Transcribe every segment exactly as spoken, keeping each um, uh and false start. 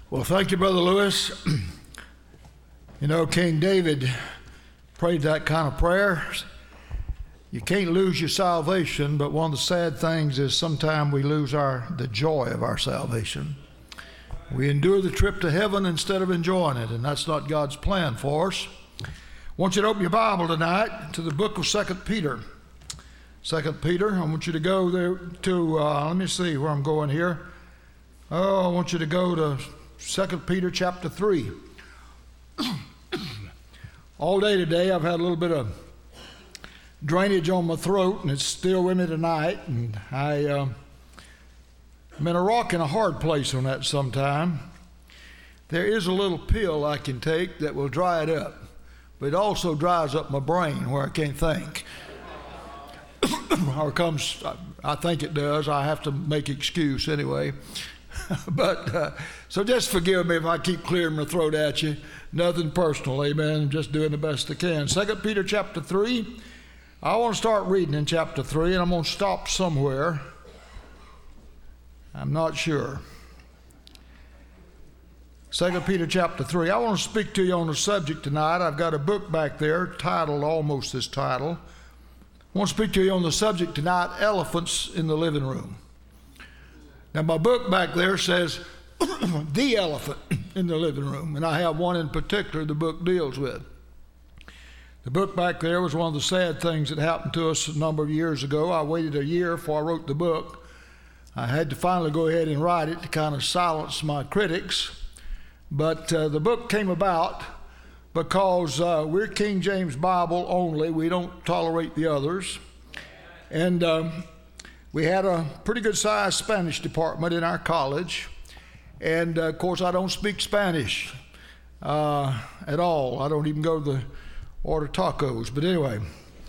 Well, thank you, Brother Lewis. You know, King David prayed that kind of prayer. You can't lose your salvation, but one of the sad things is sometimes we lose our the joy of our salvation. We endure the trip to heaven instead of enjoying it, and that's not God's plan for us. I want you to open your Bible tonight to the book of Second Peter. Second Peter, I want you to go there to, uh, let me see where I'm going here. Oh, I want you to go to Second Peter chapter three. All day today I've had a little bit of drainage on my throat, and it's still with me tonight. And I, uh, I'm in a rock and a hard place on that sometime. There is a little pill I can take that will dry it up, but it also dries up my brain where I can't think. Or comes, I think it does. I have to make excuse anyway. But uh, so just forgive me if I keep clearing my throat at you. Nothing personal, amen. I'm just doing the best I can. Second Peter chapter three. I want to start reading in chapter three, and I'm going to stop somewhere. I'm not sure. Second Peter chapter three. I want to speak to you on the subject tonight. I've got a book back there titled almost this title. I want to speak to you on the subject tonight, Elephants in the Living Room. Now, my book back there says, The Elephant in the Living Room, and I have one in particular the book deals with. The book back there was one of the sad things that happened to us a number of years ago. I waited a year before I wrote the book. I had to finally go ahead and write it to kind of silence my critics. But uh, the book came about because uh, we're King James Bible only. We don't tolerate the others. And um, we had a pretty good sized Spanish department in our college. And uh, of course, I don't speak Spanish uh, at all. I don't even go to the order tacos. But anyway.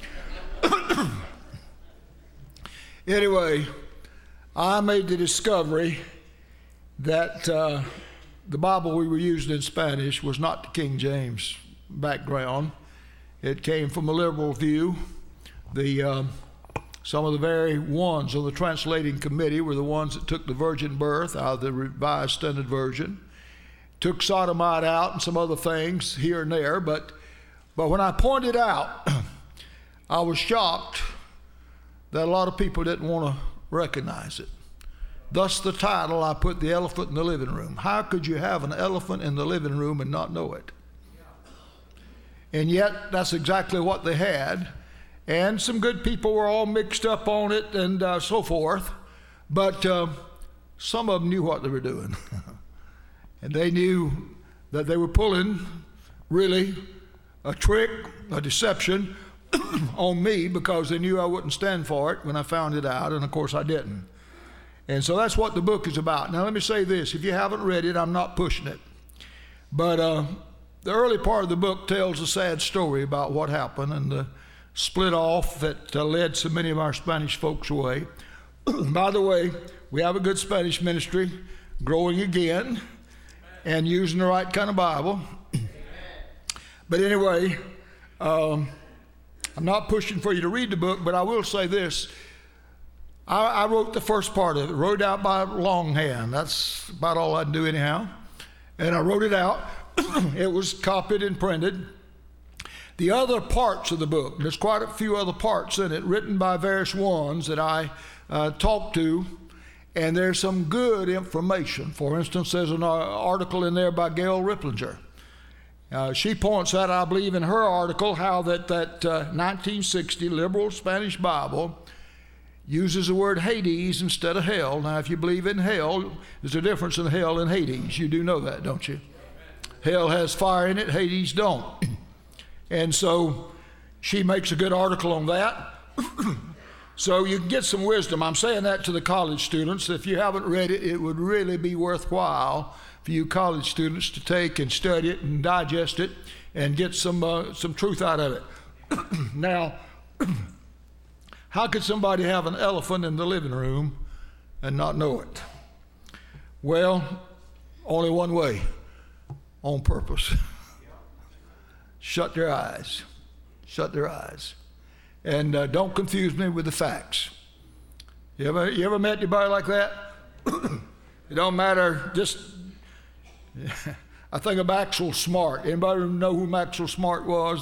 Anyway, I made the discovery that uh, the Bible we were using in Spanish was not the King James background. It came from a liberal view. The um, some of the very ones on the translating committee were the ones that took the virgin birth out of the Revised Standard Version, took sodomite out and some other things here and there. But but when I pointed out, I was shocked that a lot of people didn't want to recognize it. Thus the title, I put The Elephant in the Living Room. How could you have an elephant in the living room and not know it? And yet, that's exactly what they had. And some good people were all mixed up on it and uh, so forth. But uh, some of them knew what they were doing. And they knew that they were pulling, really, a trick, a deception on me, because they knew I wouldn't stand for it when I found it out. And, of course, I didn't. And so that's what the book is about. Now, let me say this. If you haven't read it, I'm not pushing it. But uh, the early part of the book tells a sad story about what happened and the split off that uh, led so many of our Spanish folks away. By the way, we have a good Spanish ministry, growing again and using the right kind of Bible. But anyway, um, I'm not pushing for you to read the book, but I will say this. I, I wrote the first part of it, wrote it out by longhand. That's about all I can do anyhow. And I wrote it out. It was copied and printed. The other parts of the book, there's quite a few other parts in it, written by various ones that I uh, talked to, and there's some good information. For instance, there's an article in there by Gail Ripplinger. Uh, she points out, I believe, in her article, how that, that uh, nineteen sixty liberal Spanish Bible uses the word Hades instead of hell. Now, if you believe in hell, there's a difference in hell and Hades. You do know that, don't you? Hell has fire in it, Hades don't. And so she makes a good article on that. So you can get some wisdom. I'm saying that to the college students. If you haven't read it, it would really be worthwhile for you college students to take and study it and digest it and get some uh, some truth out of it. Now, how could somebody have an elephant in the living room and not know it? Well, only one way, on purpose. Shut their eyes. Shut their eyes. And uh, don't confuse me with the facts. You ever, you ever met anybody like that? It don't matter, just I think of Maxwell Smart. Anybody know who Maxwell Smart was?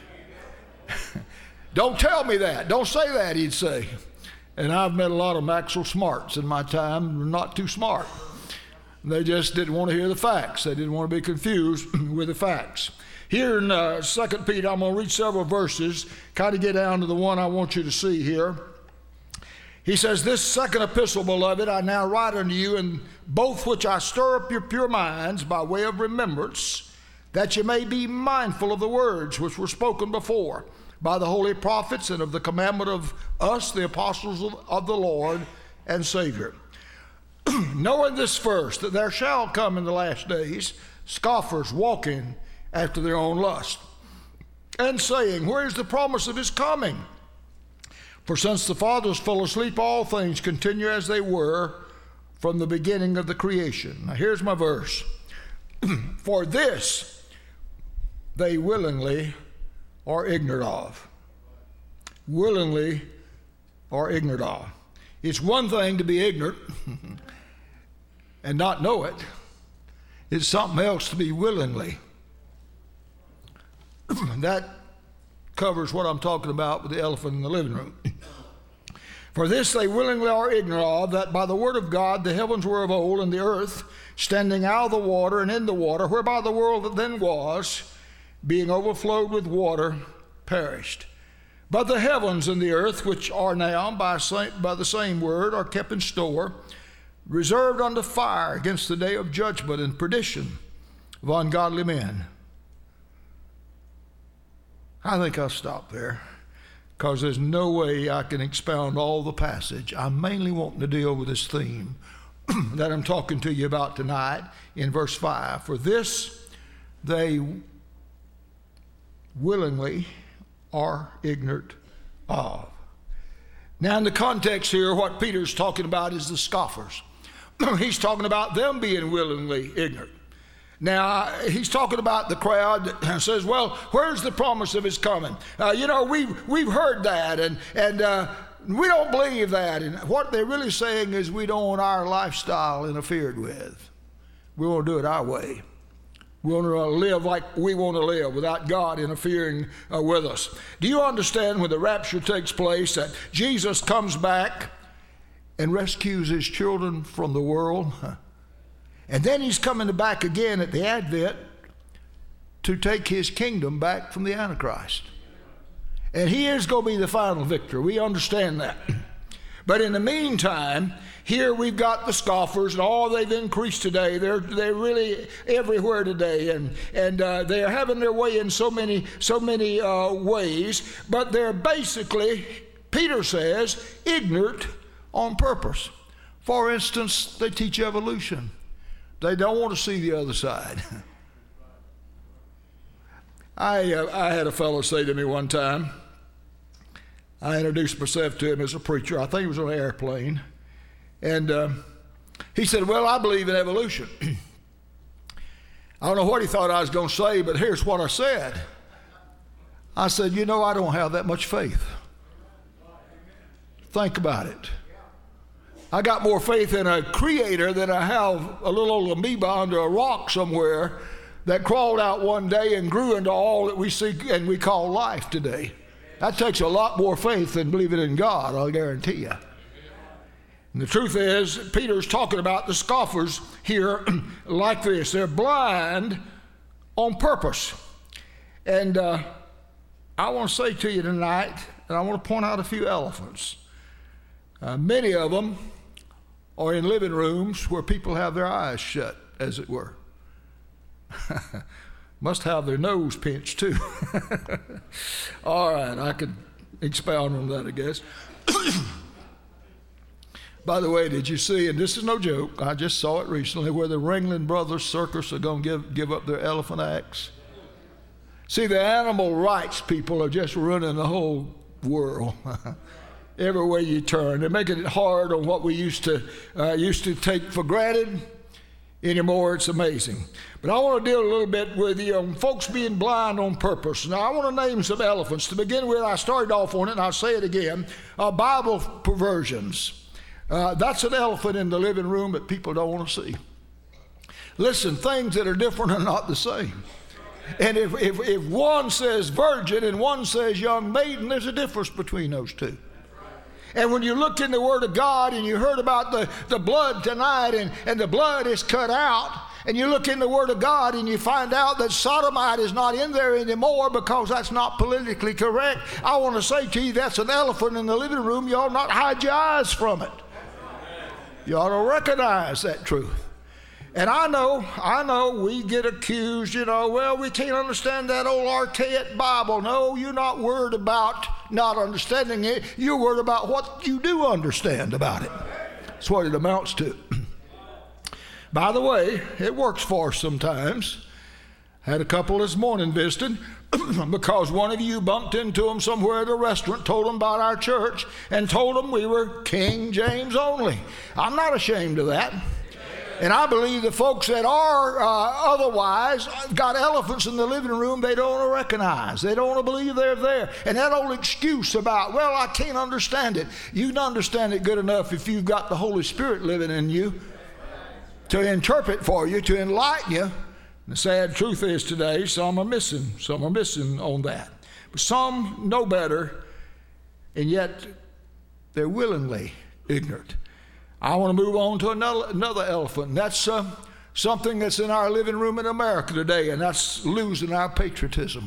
Don't tell me that. Don't say that, he'd say. And I've met a lot of Maxwell Smarts in my time. They're not too smart. They just didn't want to hear the facts. They didn't want to be confused with the facts. Here in uh, Second Peter, I'm going to read several verses, kind of get down to the one I want you to see here. He says, "This second epistle, beloved, I now write unto you, in both which I stir up your pure minds by way of remembrance, that you may be mindful of the words which were spoken before by the holy prophets, and of the commandment of us, the apostles of, of the Lord and Savior. Knowing this first, that there shall come in the last days scoffers walking after their own lust, and saying, Where is the promise of his coming? For since the fathers fell asleep, all things continue as they were from the beginning of the creation." Now here's my verse. "For this they willingly are ignorant of." Willingly are ignorant of. It's one thing to be ignorant and not know it. It's something else to be willingly. That covers what I'm talking about with the elephant in the living room. "For this they willingly are ignorant of, that by the word of God the heavens were of old, and the earth standing out of the water and in the water, whereby the world that then was, being overflowed with water, perished. But the heavens and the earth, which are now by, by the same word, are kept in store, reserved unto fire against the day of judgment and perdition of ungodly men." I think I'll stop there, because there's no way I can expound all the passage. I'm mainly wanting to deal with this theme that I'm talking to you about tonight in verse five. "For this they willingly are ignorant of." Now in the context here, what Peter's talking about is the scoffers. He's talking about them being willingly ignorant. Now, he's talking about the crowd that says, well, where's the promise of his coming? Uh, you know, we've, we've heard that, and, and uh, we don't believe that. And what they're really saying is we don't want our lifestyle interfered with. We want to do it our way. We want to live like we want to live without God interfering uh, with us. Do you understand when the rapture takes place that Jesus comes back and rescues his children from the world? And then he's coming back again at the Advent to take his kingdom back from the Antichrist. And he is going to be the final victor. We understand that. But in the meantime, here we've got the scoffers, and all they've increased today. They're they're really everywhere today, and and uh, they're having their way in so many so many uh, ways. But they're basically, Peter says, ignorant on purpose. For instance, they teach evolution. They don't want to see the other side. I uh, I had a fellow say to me one time. I introduced myself to him as a preacher. I think he was on an airplane. And uh, he said, well, I believe in evolution. I don't know what he thought I was going to say, but here's what I said. I said, you know, I don't have that much faith. Think about it. I got more faith in a creator than I have a little old amoeba under a rock somewhere that crawled out one day and grew into all that we see and we call life today. That takes a lot more faith than believing in God, I'll guarantee you. And the truth is, Peter's talking about the scoffers here like this. They're blind on purpose. And uh, I want to say to you tonight, and I want to point out a few elephants. Uh, many of them are in living rooms where people have their eyes shut, as it were. Must have their nose pinched, too. All right, I could expound on that, I guess. By the way, did you see, and this is no joke, I just saw it recently, where the Ringling Brothers Circus are going to give, give up their elephant acts? See, the animal rights people are just running the whole world. Every way you turn. They're making it hard on what we used to, uh, used to take for granted. Anymore, it's amazing. But I want to deal a little bit with you on folks being blind on purpose. Now, I want to name some elephants. To begin with, I started off on it, and I'll say it again. Uh, Bible perversions. Uh, that's an elephant in the living room that people don't want to see. Listen, things that are different are not the same. And if, if, if one says virgin and one says young maiden, there's a difference between those two. And when you looked in the Word of God and you heard about the, the blood tonight and, and the blood is cut out, and you look in the Word of God and you find out that sodomite is not in there anymore because that's not politically correct, I want to say to you that's an elephant in the living room. You ought not hide your eyes from it. You ought to recognize that truth. And I know, I know we get accused, you know, well, we can't understand that old archaic Bible. No, you're not worried about not understanding it. You're worried about what you do understand about it. That's what it amounts to. By the way, it works for us sometimes. Had a couple this morning visiting because one of you bumped into them somewhere at a restaurant, told them about our church, and told them we were King James only. I'm not ashamed of that. And I believe the folks that are uh, otherwise got elephants in the living room they don't want to recognize. They don't want to believe they're there. And that old excuse about, well, I can't understand it. You can understand it good enough if you've got the Holy Spirit living in you to interpret for you, to enlighten you. And the sad truth is today, some are missing. Some are missing on that. But some know better, and yet they're willingly ignorant. I want to move on to another, another elephant, and that's uh, something that's in our living room in America today, and that's losing our patriotism.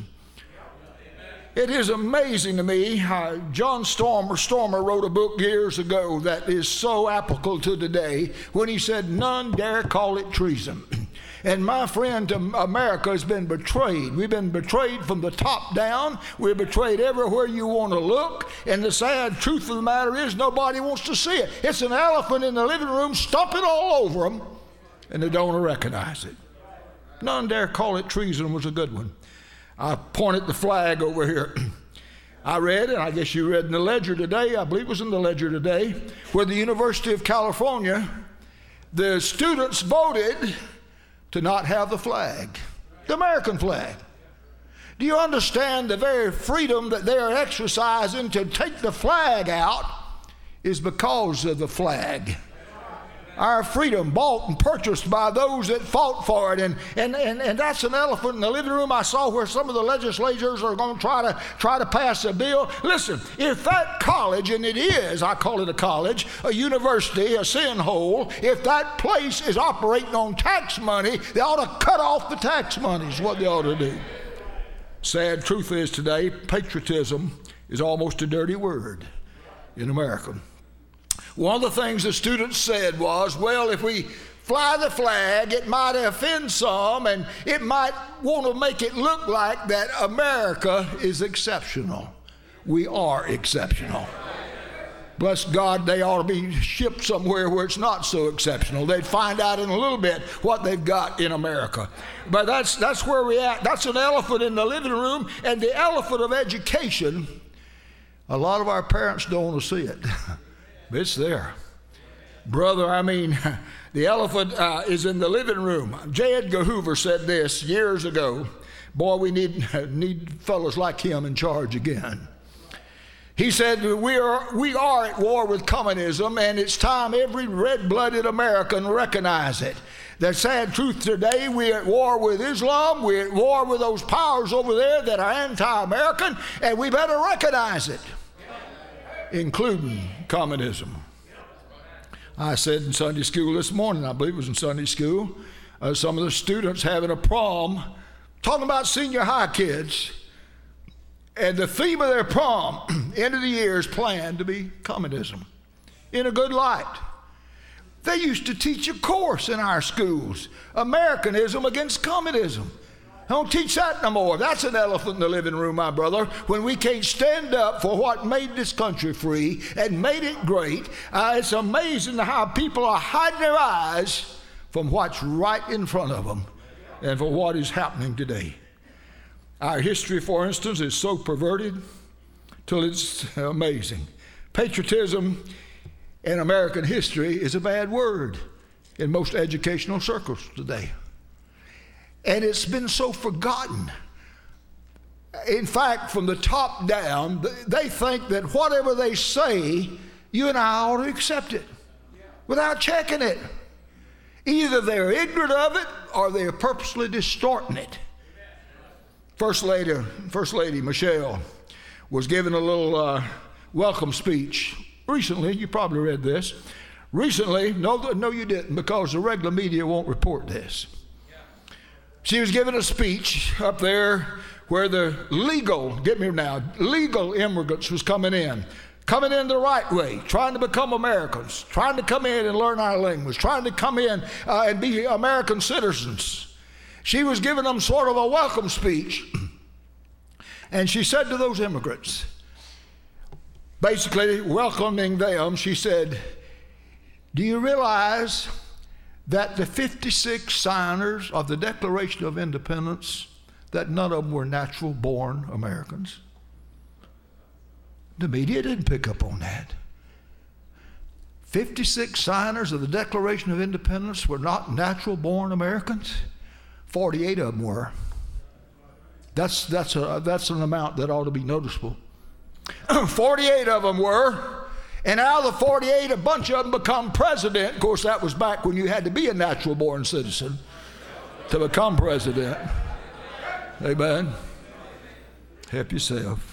It is amazing to me how John Stormer, Stormer wrote a book years ago that is so applicable to today when he said, none dare call it treason. And my friend, America has been betrayed. We've been betrayed from the top down. We're betrayed everywhere you want to look. And the sad truth of the matter is nobody wants to see it. It's an elephant in the living room stomping all over them, and they don't recognize it. None dare call it treason was a good one. I pointed the flag over here. I read, and I guess you read in the Ledger today, I believe it was in the Ledger today, where the University of California, the students voted to not have the flag, the American flag. Do you understand the very freedom that they are exercising to take the flag out is because of the flag? Our freedom bought and purchased by those that fought for it. And, and, and, and that's an elephant in the living room I saw where some of the legislators are going to try to try to pass a bill. Listen, if that college, and it is, I call it a college, a university, a sin hole, if that place is operating on tax money, they ought to cut off the tax money is what they ought to do. Sad truth is today, patriotism is almost a dirty word in America. One of the things the students said was, well, if we fly the flag, it might offend some, and it might want to make it look like that America is exceptional. We are exceptional. Bless God, they ought to be shipped somewhere where it's not so exceptional. They'd find out in a little bit what they've got in America. But that's, that's where we're at. That's an elephant in the living room, and the elephant of education, a lot of our parents don't want to see it. It's there. Brother, I mean, the elephant uh, is in the living room. J. Edgar Hoover said this years ago. Boy, we need, need fellows like him in charge again. He said, we are, we are at war with communism, and it's time every red-blooded American recognize it. The sad truth today, we're at war with Islam, we're at war with those powers over there that are anti-American, and we better recognize it, including communism. I said in Sunday school this morning, I believe it was in Sunday school, uh, some of the students having a prom, talking about senior high kids, and the theme of their prom, end of the year, is planned to be communism in a good light. They used to teach a course in our schools, Americanism against communism. Don't teach that no more. That's an elephant in the living room, my brother, when we can't stand up for what made this country free and made it great. Uh, it's amazing how people are hiding their eyes from what's right in front of them and for what is happening today. Our history, for instance, is so perverted till it's amazing. Patriotism in American history is a bad word in most educational circles today. And it's been so forgotten. In fact, from the top down, they think that whatever they say, you and I ought to accept it without checking it. Either they're ignorant of it or they're purposely distorting it. First Lady, First Lady Michelle was given a little uh, welcome speech recently. You probably read this. Recently, no, no you didn't, because the regular media won't report this. She was giving a speech up there where the legal, get me now, legal immigrants was coming in. Coming in the right way, trying to become Americans, trying to come in and learn our language, trying to come in uh, and be American citizens. She was giving them sort of a welcome speech. And she said to those immigrants, basically welcoming them, she said, do you realize that the fifty-six signers of the Declaration of Independence, that none of them were natural-born Americans? The media didn't pick up on that. fifty-six signers of the Declaration of Independence were not natural-born Americans. forty-eight of them were. That's, that's, a, that's an amount that ought to be noticeable. forty-eight of them were, and out of the forty-eight, a bunch of them become president. Of course, that was back when you had to be a natural-born citizen to become president. Amen. Help yourself.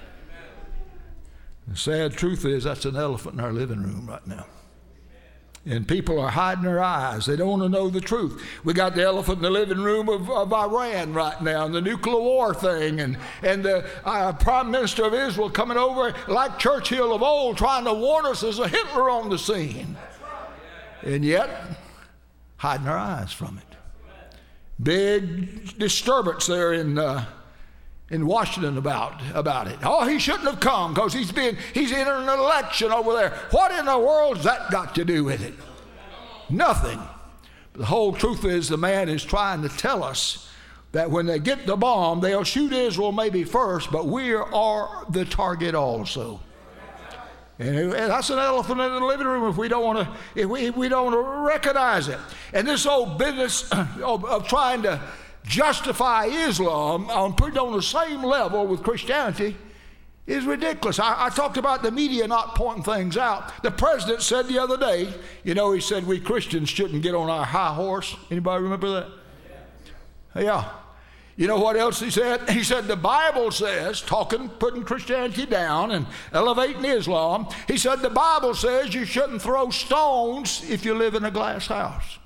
The sad truth is that's an elephant in our living room right now. And people are hiding their eyes. They don't want to know the truth. We got the elephant in the living room of, of Iran right now, and the nuclear war thing, and, and the uh, Prime Minister of Israel coming over like Churchill of old, trying to warn us there's a Hitler on the scene. And yet, hiding our eyes from it. Big disturbance there in uh, in Washington about, about it. Oh, he shouldn't have come because he's being he's in an election over there. What in the world's that got to do with it? Nothing. The whole truth is the man is trying to tell us that when they get the bomb, they'll shoot Israel maybe first, but we are the target also. And that's an elephant in the living room if we don't want to if we, if we don't want to recognize it. And this old business of, of trying to justify Islam on putting on the same level with Christianity is ridiculous. I, I talked about the media not pointing things out. The president said the other day, you know, he said we Christians shouldn't get on our high horse. Anybody remember that? Yeah. yeah. You know what else he said? He said the Bible says, talking, putting Christianity down and elevating Islam, he said the Bible says you shouldn't throw stones if you live in a glass house.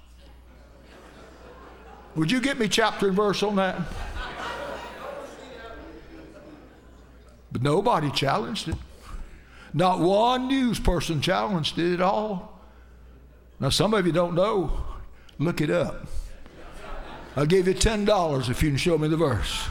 Would you get me chapter and verse on that? But nobody challenged it. Not one news person challenged it at all. Now, some of you don't know. Look it up. I'll give you ten dollars if you can show me the verse.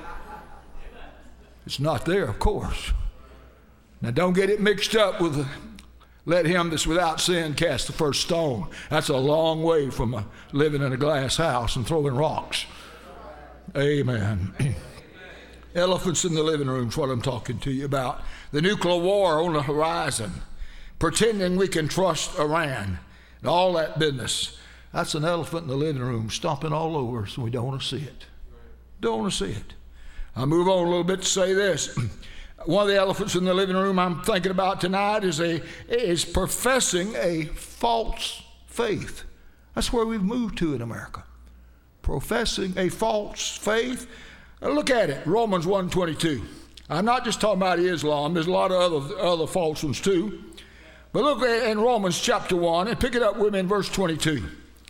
It's not there, of course. Now, don't get it mixed up with the, let him that's without sin cast the first stone. That's a long way from a, living in a glass house and throwing rocks. Amen. Elephants in the living room is what I'm talking to you about. The nuclear war on the horizon. Pretending we can trust Iran. And all that business. That's an elephant in the living room stomping all over us, and we don't want to see it. Don't want to see it. I'll move on a little bit to say this. One of the elephants in the living room I'm thinking about tonight is a is professing a false faith. That's where we've moved to in America. Professing a false faith. Now look at it, Romans one twenty-two. I'm not just talking about Islam. There's a lot of other, other false ones too. But look in Romans chapter one and pick it up with me in verse twenty-two.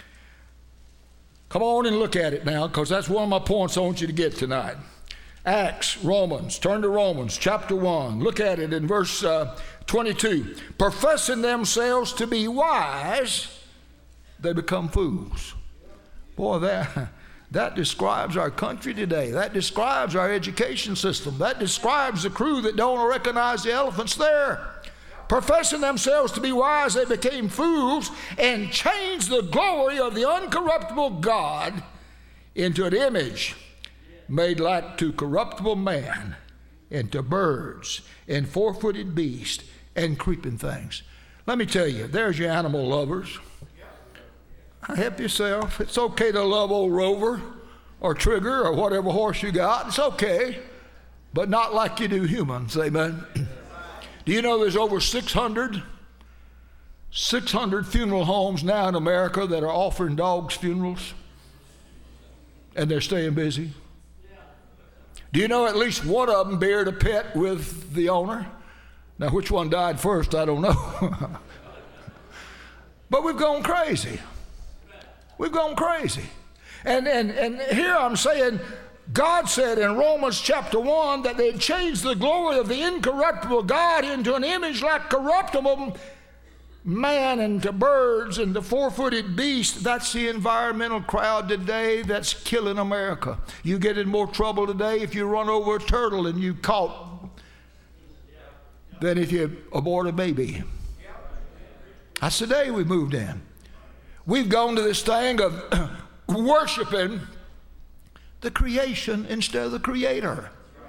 Come on and look at it now, because that's one of my points I want you to get tonight. Acts, Romans, turn to Romans chapter one. Look at it in verse uh, twenty-two. Professing themselves to be wise, they become fools. Boy, that, that describes our country today. That describes our education system. That describes the crew that don't recognize the elephants there. Professing themselves to be wise, they became fools and changed the glory of the uncorruptible God into an image made like to corruptible man, and to birds, and four-footed beasts, and creeping things. Let me tell you, there's your animal lovers. Help yourself. It's okay to love old Rover, or Trigger, or whatever horse you got. It's okay, but not like you do humans, amen? Do you know there's over six hundred six hundred funeral homes now in America that are offering dogs funerals, and they're staying busy. Do you know at least one of them buried a pet with the owner? Now, which one died first, I don't know. But we've gone crazy. We've gone crazy. And, and, and here I'm saying, God said in Romans chapter one that they'd changed the glory of the incorruptible God into an image like corruptible man and to birds and to four-footed beasts. That's the environmental crowd today that's killing America. You get in more trouble today if you run over a turtle and you caught than if you abort a baby. That's the day we moved in. We've gone to this thing of worshiping the creation instead of the Creator.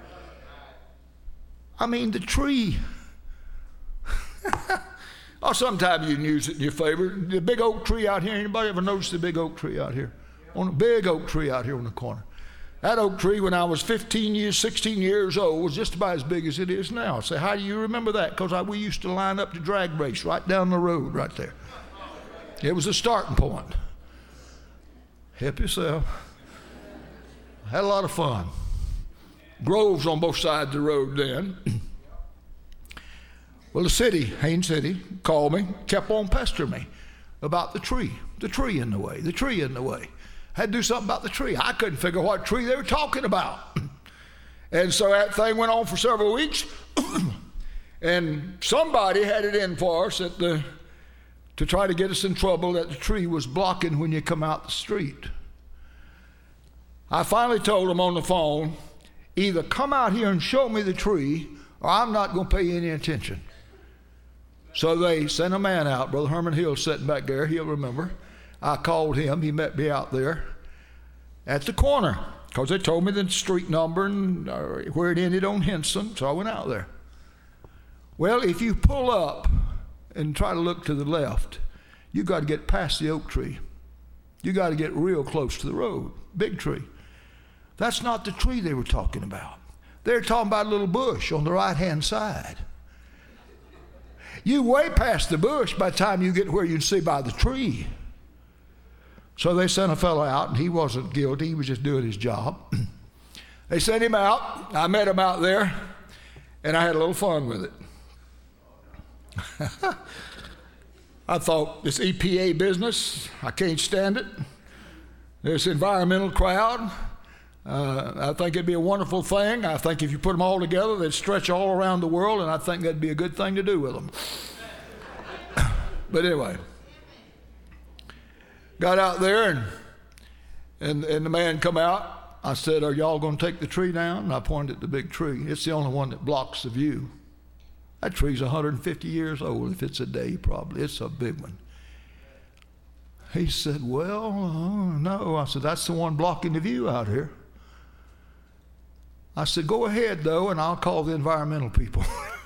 I mean, the tree. Oh, sometimes you can use it in your favor. The big oak tree out here, anybody ever notice the big oak tree out here? On a big oak tree out here on the corner. That oak tree, when I was fifteen years, sixteen years old, was just about as big as it is now. I say, how do you remember that? Because we used to line up to drag race right down the road right there. It was a starting point. Help yourself. Had a lot of fun. Groves on both sides of the road then. Well, the city, Haines City, called me, kept on pestering me about the tree, the tree in the way, the tree in the way. Had to do something about the tree. I couldn't figure what tree they were talking about. And so that thing went on for several weeks. And somebody had it in for us at the, to try to get us in trouble that the tree was blocking when you come out the street. I finally told them on the phone, either come out here and show me the tree or I'm not going to pay any attention. So they sent a man out. Brother Herman Hill sitting back there. He'll remember. I called him. He met me out there at the corner because they told me the street number and uh, where it ended on Henson. So I went out there. Well, if you pull up and try to look to the left, you got to get past the oak tree. You got to get real close to the road. Big tree. That's not the tree they were talking about. They're talking about a little bush on the right-hand side. You way past the bush by the time you get where you can see by the tree. So they sent a fellow out, and he wasn't guilty. He was just doing his job. They sent him out. I met him out there, and I had a little fun with it. I thought, this E P A business, I can't stand it. This environmental crowd, uh, I think it'd be a wonderful thing. I think if you put them all together, they'd stretch all around the world, and I think that'd be a good thing to do with them. But anyway, got out there, and, and, and the man come out. I said, are y'all going to take the tree down? And I pointed at the big tree. It's the only one that blocks the view. That tree's one hundred fifty years old, if it's a day probably. It's a big one. He said, well, uh, no. I said, that's the one blocking the view out here. I said, go ahead, though, and I'll call the environmental people.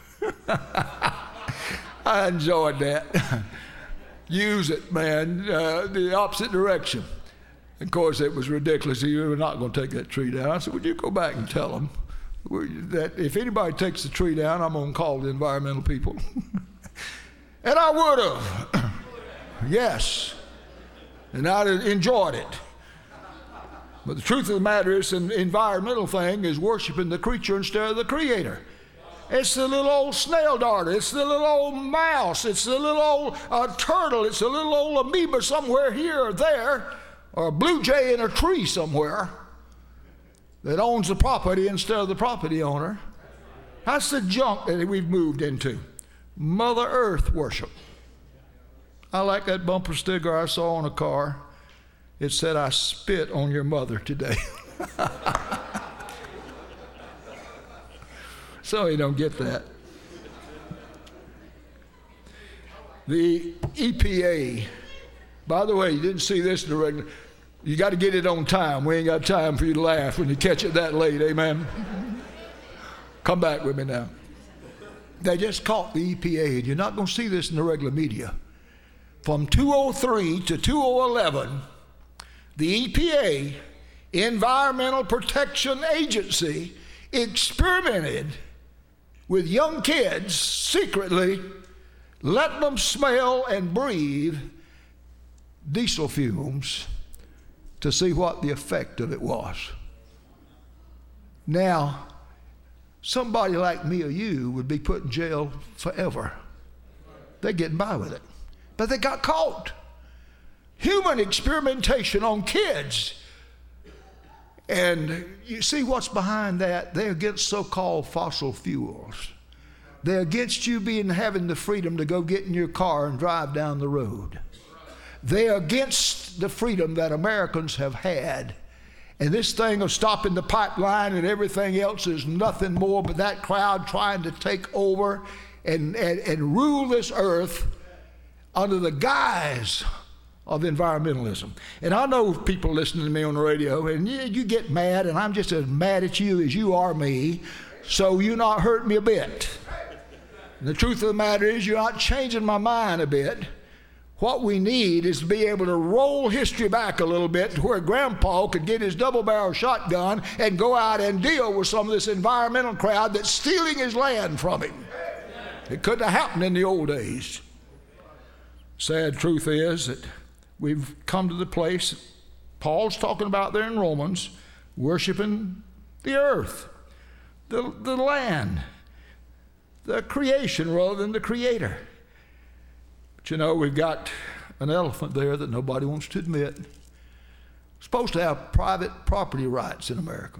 I enjoyed that. Use it, man, uh, the opposite direction. Of course, it was ridiculous. You were not going to take that tree down. I said, would you go back and tell them that if anybody takes the tree down, I'm going to call the environmental people. And I would have. Yes. And I'd have enjoyed it. But the truth of the matter is, an environmental thing is worshiping the creature instead of the Creator. It's the little old snail darter. It's the little old mouse. It's the little old uh, turtle. It's the little old amoeba somewhere here or there, or a blue jay in a tree somewhere that owns the property instead of the property owner. That's the junk that we've moved into. Mother Earth worship. I like that bumper sticker I saw on a car. It said, I spit on your mother today. So you don't get that. The E P A, by the way, you didn't see this in the regular. You got to get it on time. We ain't got time for you to laugh when you catch it that late, amen? Come back with me now. They just caught the E P A, and you're not going to see this in the regular media. From two oh three to two thousand eleven, the E P A, Environmental Protection Agency, experimented with young kids secretly letting them smell and breathe diesel fumes to see what the effect of it was. Now, somebody like me or you would be put in jail forever. They're getting by with it. But they got caught. Human experimentation on kids. And you see what's behind that? They're against so-called fossil fuels. They're against you being having the freedom to go get in your car and drive down the road. They're against the freedom that Americans have had. And this thing of stopping the pipeline and everything else is nothing more but that crowd trying to take over and, and, and rule this earth under the guise of environmentalism. And I know people listening to me on the radio, and you, you get mad, and I'm just as mad at you as you are me, so you're not hurting me a bit. And the truth of the matter is you're not changing my mind a bit. What we need is to be able to roll history back a little bit to where Grandpa could get his double-barrel shotgun and go out and deal with some of this environmental crowd that's stealing his land from him. It couldn't have happened in the old days. Sad truth is that we've come to the place Paul's talking about there in Romans, worshiping the earth, the, the land, the creation rather than the creator. But you know, we've got an elephant there that nobody wants to admit. We're supposed to have private property rights in America.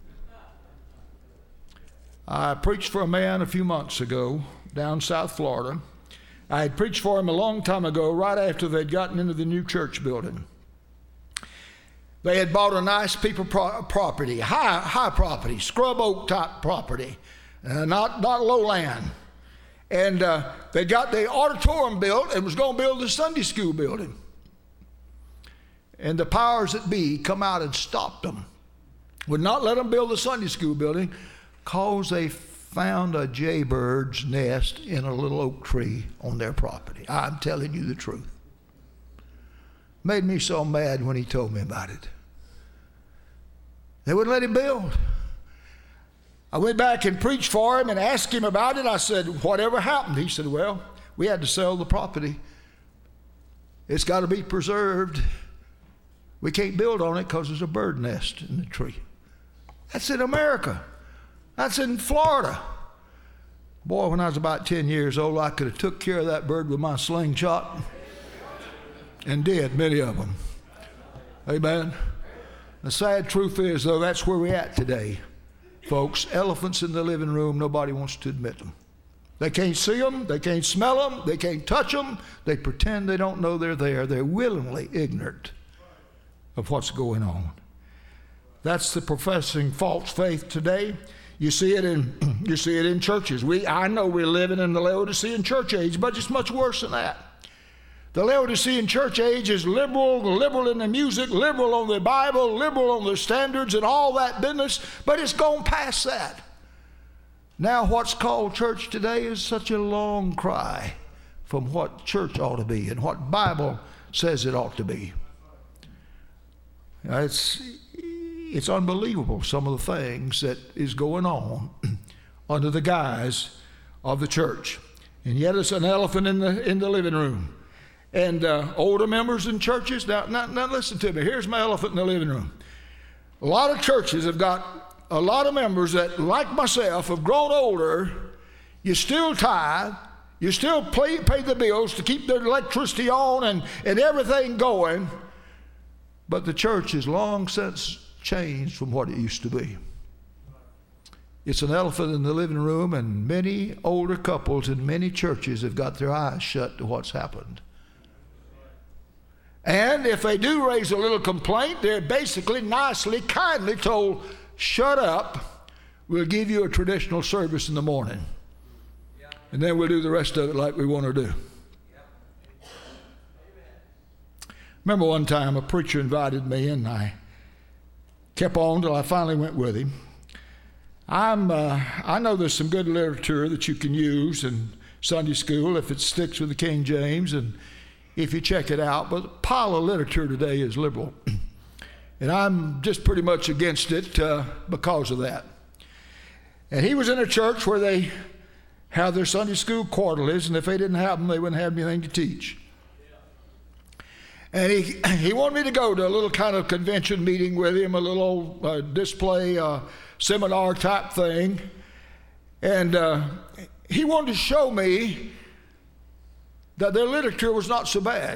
I preached for a man a few months ago down South Florida. I had preached for him a long time ago, right after they'd gotten into the new church building. They had bought a nice piece of pro- property, high high property, scrub oak type property, uh, not, not low land. And uh, they got the auditorium built and was going to build the Sunday school building. And the powers that be come out and stopped them. Would not let them build the Sunday school building because they found a jaybird's nest in a little oak tree on their property. I'm telling you the truth. Made me so mad when he told me about it. They wouldn't let him build. I went back and preached for him and asked him about it. I said, whatever happened? He said, well, we had to sell the property. It's got to be preserved. We can't build on it because there's a bird nest in the tree. That's in America. That's in Florida. Boy, when I was about ten years old, I could have took care of that bird with my slingshot, and did, many of them. Amen. The sad truth is, though, that's where we're at today. Folks, elephants in the living room, nobody wants to admit them. They can't see them, they can't smell them, they can't touch them. They pretend they don't know they're there. They're willingly ignorant of what's going on. That's the professing false faith today. You see it in you see it in churches. We I know we're living in the Laodicean church age, but it's much worse than that. The Laodicean church age is liberal, liberal in the music, liberal on the Bible, liberal on the standards and all that business, but it's gone past that. Now what's called church today is such a long cry from what church ought to be and what Bible says it ought to be. It's It's unbelievable, some of the things that is going on under the guise of the church. And yet it's an elephant in the in the living room. And uh, older members in churches, now, now, now listen to me, here's my elephant in the living room. A lot of churches have got a lot of members that, like myself, have grown older. You still tithe, you still pay, pay the bills to keep the electricity on and, and everything going, but the church has long since changed from what it used to be. It's an elephant in the living room, and many older couples in many churches have got their eyes shut to what's happened. And if they do raise a little complaint, they're basically nicely, kindly told, shut up, we'll give you a traditional service in the morning. And then we'll do the rest of it like we want to do. Remember one time a preacher invited me, and I kept on till I finally went with him. I'm, uh, I know there's some good literature that you can use in Sunday school if it sticks with the King James and if you check it out, but a pile of literature today is liberal. And I'm just pretty much against it uh, because of that. And he was in a church where they have their Sunday school quarterlies, and if they didn't have them, they wouldn't have anything to teach. And he, he wanted me to go to a little kind of convention meeting with him, a little uh, display uh, seminar type thing. And uh, he wanted to show me that their literature was not so bad.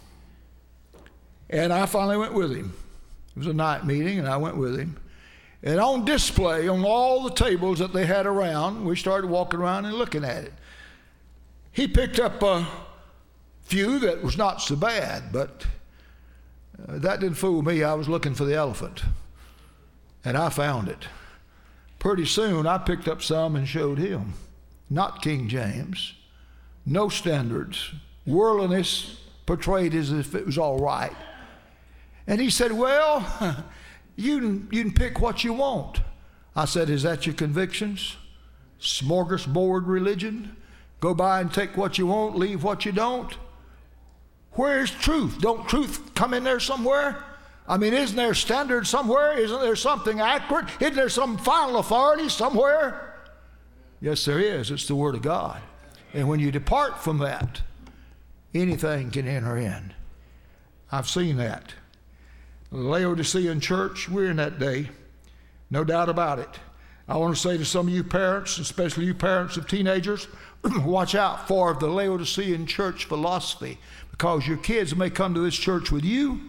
And I finally went with him. It was a night meeting, and I went with him. And on display, on all the tables that they had around, we started walking around and looking at it. He picked up a few that was not so bad, but uh, that didn't fool me. I was looking for the elephant, and I found it. Pretty soon, I picked up some and showed him. Not King James, no standards, worldliness portrayed as if it was all right. And he said, well, you can, you can pick what you want. I said, is that your convictions? Smorgasbord religion? Go by and take what you want, leave what you don't? Where's truth? Don't truth come in there somewhere? I mean, isn't there standard somewhere? Isn't there something accurate? Isn't there some final authority somewhere? Yes, there is. It's the Word of God. And when you depart from that, anything can enter in. I've seen that. The Laodicean church, we're in that day. No doubt about it. I want to say to some of you parents, especially you parents of teenagers, watch out for the Laodicean church philosophy, because your kids may come to this church with you,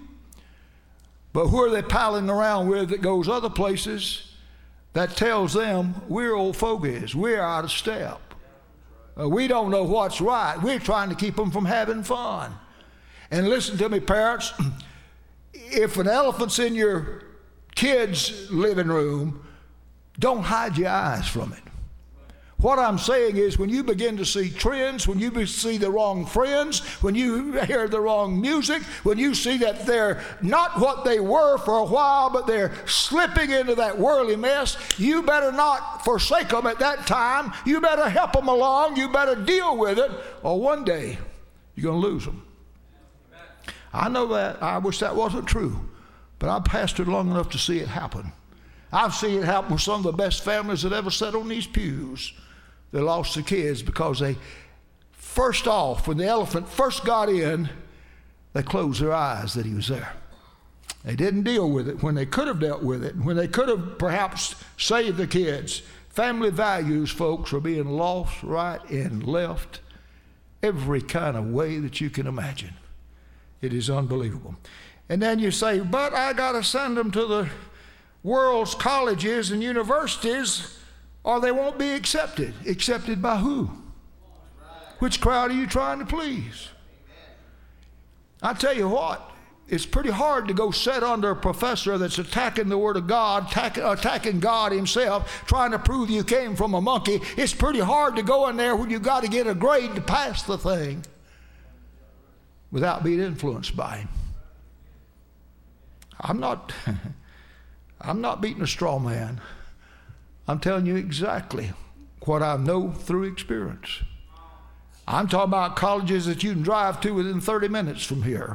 but who are they palling around with that goes other places that tells them we're old fogies, we're out of step, uh, we don't know what's right, we're trying to keep them from having fun. And listen to me, parents, if an elephant's in your kid's living room, don't hide your eyes from it. What I'm saying is, when you begin to see trends, when you see the wrong friends, when you hear the wrong music, when you see that they're not what they were for a while, but they're slipping into that worldly mess, you better not forsake them at that time. You better help them along. You better deal with it, or one day you're going to lose them. I know that. I wish that wasn't true, but I've pastored long enough to see it happen. I've seen it happen with some of the best families that ever sat on these pews. They lost their kids because they, first off, when the elephant first got in, they closed their eyes that he was there. They didn't deal with it when they could have dealt with it, when they could have perhaps saved the kids. Family values, folks, are being lost right and left every kind of way that you can imagine. It is unbelievable. And then you say, but I got to send them to the world's colleges and universities, or they won't be accepted. Accepted by who? Which crowd are you trying to please? I tell you what, it's pretty hard to go sit under a professor that's attacking the Word of God, attacking, attacking God himself, trying to prove you came from a monkey. It's pretty hard to go in there when you've got to get a grade to pass the thing without being influenced by him. I'm not, I'm not beating a straw man. I'm telling you exactly what I know through experience. I'm talking about colleges that you can drive to within thirty minutes from here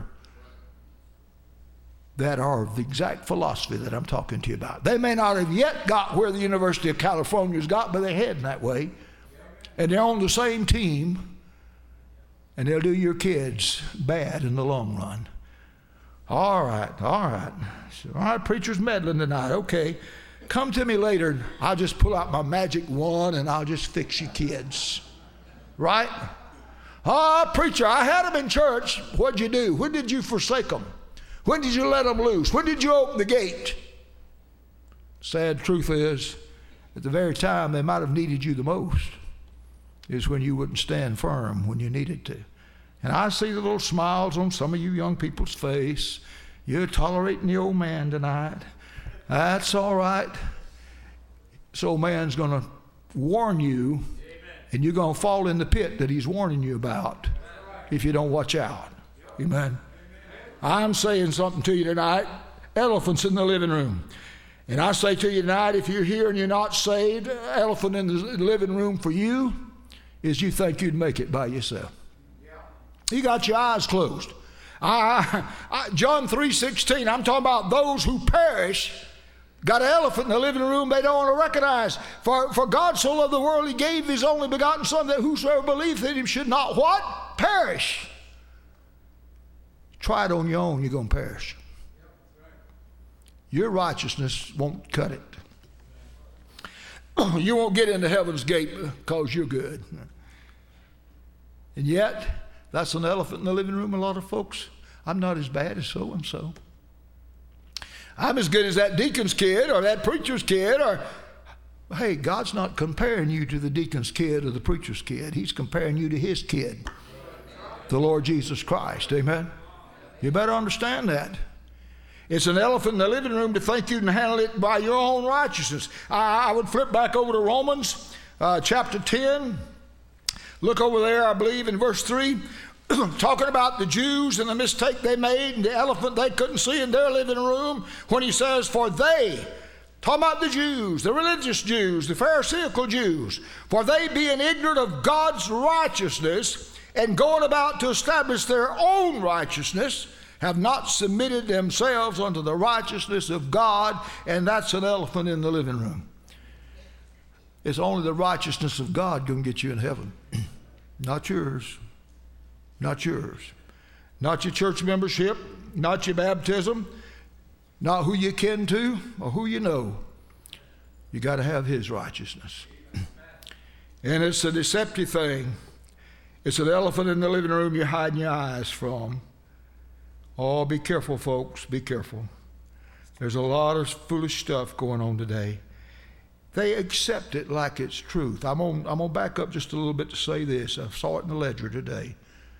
that are the exact philosophy that I'm talking to you about. They may not have yet got where the University of California's got, but they're heading that way. And they're on the same team, and they'll do your kids bad in the long run. All right, all right. All right, preacher's meddling tonight. Okay. Come to me later. I'll just pull out my magic wand and I'll just fix you kids. Right? Ah, oh, preacher, I had them in church. What'd you do? When did you forsake them? When did you let them loose? When did you open the gate? Sad truth is, at the very time they might have needed you the most is when you wouldn't stand firm when you needed to. And I see the little smiles on some of you young people's face. You're tolerating the old man tonight. That's all right. This old man's going to warn you, amen, and you're going to fall in the pit that he's warning you about if you don't watch out. Amen. I'm saying something to you tonight. Elephants in the living room. And I say to you tonight, if you're here and you're not saved, elephant in the living room for you is you think you'd make it by yourself. You got your eyes closed. I, I, John three sixteen, I'm talking about those who perish Got an elephant in the living room they don't want to recognize. For, for God so loved the world, he gave his only begotten Son, that whosoever believeth in him should not what? Perish. Try it on your own, you're going to perish. Your righteousness won't cut it. You won't get into heaven's gate because you're good. And yet, that's an elephant in the living room. A lot of folks, I'm not as bad as so-and-so. I'm as good as that deacon's kid or that preacher's kid. Or, hey, God's not comparing you to the deacon's kid or the preacher's kid. He's comparing you to his kid, the Lord Jesus Christ. Amen? You better understand that. It's an elephant in the living room to think you can handle it by your own righteousness. I, I would flip back over to Romans uh, chapter ten. Look over there, I believe, in verse three. Talking about the Jews and the mistake they made and the elephant they couldn't see in their living room, when he says, for they, talking about the Jews, the religious Jews, the Pharisaical Jews, for they being ignorant of God's righteousness and going about to establish their own righteousness, have not submitted themselves unto the righteousness of God. And that's an elephant in the living room. It's only the righteousness of God going to get you in heaven. Not yours. Not yours. Not your church membership, not your baptism, not who you kin to or who you know. You got to have his righteousness. And it's a deceptive thing. It's an elephant in the living room you're hiding your eyes from. Oh, be careful, folks. Be careful. There's a lot of foolish stuff going on today. They accept it like it's truth. I'm going I'm gonna back up just a little bit to say this. I saw it in the Ledger today.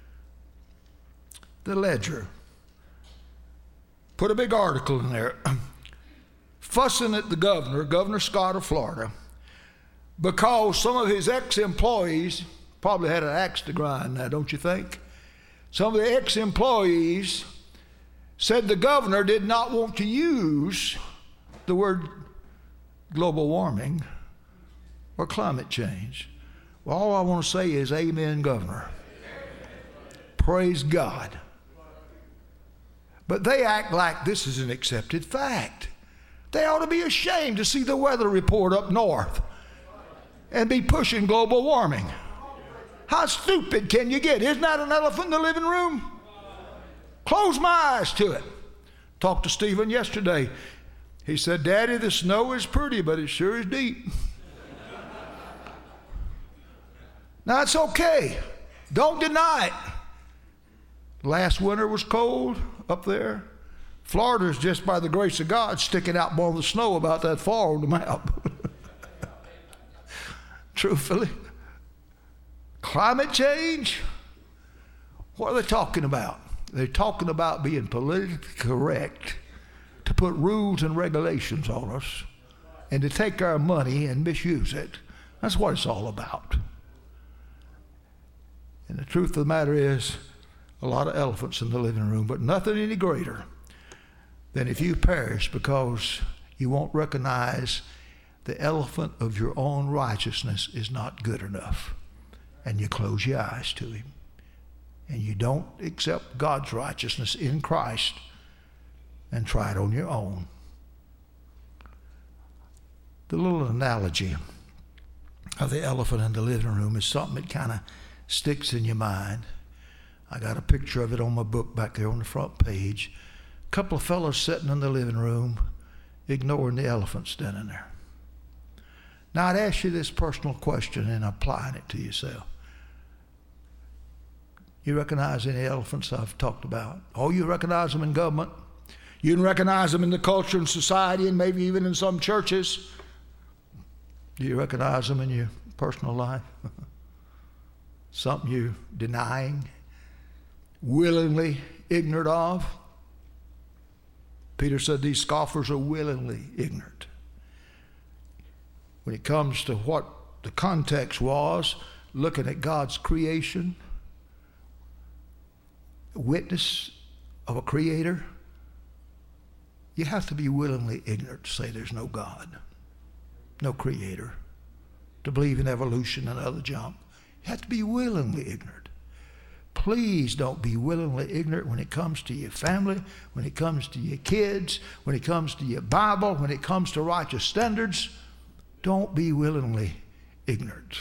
The Ledger put a big article in there fussing at the governor, Governor Scott of Florida, because some of his ex-employees probably had an axe to grind now, don't you think? Some of the ex-employees said the governor did not want to use the word global warming or climate change. Well, all I want to say is amen, governor. Praise God. But they act like this is an accepted fact. They ought to be ashamed to see the weather report up north and be pushing global warming. How stupid can you get? Isn't that an elephant in the living room? Close my eyes to it. Talked to Stephen yesterday. He said, Daddy, the snow is pretty, but it sure is deep. Now, it's okay. Don't deny it. Last winter was cold up there. Florida's just by the grace of God sticking out more of the snow about that far on the map. Truthfully. Climate change? What are they talking about? They're talking about being politically correct to put rules and regulations on us and to take our money and misuse it. That's what it's all about. And the truth of the matter is, a lot of elephants in the living room, but nothing any greater than if you perish because you won't recognize the elephant of your own righteousness is not good enough. And you close your eyes to him. And you don't accept God's righteousness in Christ and try it on your own. The little analogy of the elephant in the living room is something that kind of sticks in your mind. I got a picture of it on my book back there on the front page. A couple of fellows sitting in the living room ignoring the elephant standing there. Now I'd ask you this personal question and applying it to yourself. You recognize any elephants I've talked about? Oh, you recognize them in government. You can recognize them in the culture and society and maybe even in some churches. Do you recognize them in your personal life? Something you're denying, willingly ignorant of? Peter said these scoffers are willingly ignorant. When it comes to what the context was, looking at God's creation, witness of a creator, you have to be willingly ignorant to say there's no God, no creator, to believe in evolution and other junk. You have to be willingly ignorant. Please don't be willingly ignorant when it comes to your family, when it comes to your kids, when it comes to your Bible, when it comes to righteous standards. Don't be willingly ignorant.